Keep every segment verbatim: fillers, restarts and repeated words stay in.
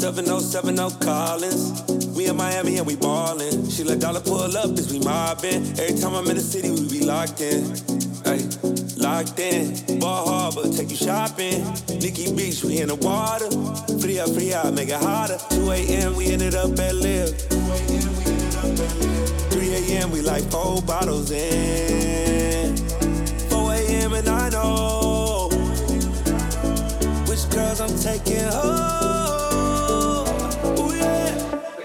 seven oh seven oh Collins. We in Miami and we ballin'. She let dollar pull up as we mobbin'. Every time I'm in the city, we be locked in. Ay, locked in. Ball Harbor, take you shopping. Nikki Beach, we in the water. Free up, free out, make it hotter. two a.m. we ended up at Live. three a.m. we like four bottles in. four a.m. and I know which girls I'm taking home. Ooh, yeah.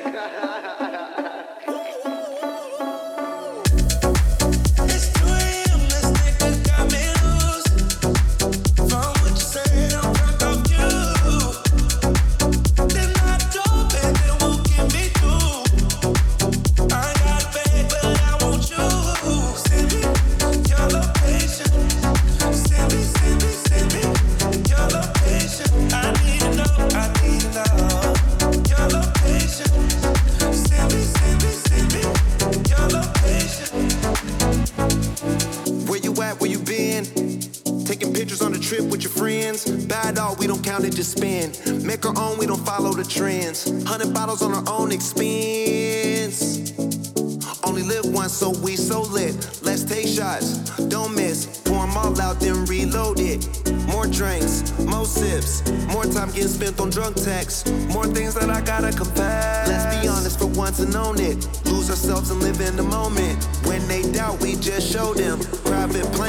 Just spend, make our own, we don't follow the trends. Hundred bottles on our own expense. Only live once, so we so lit. Let's take shots, don't miss. Pour them all out, then reload it. More drinks, more sips. More time getting spent on drunk texts. More things that I gotta confess. Let's be honest for once and own it. Lose ourselves and live in the moment. When they doubt, we just show them. Private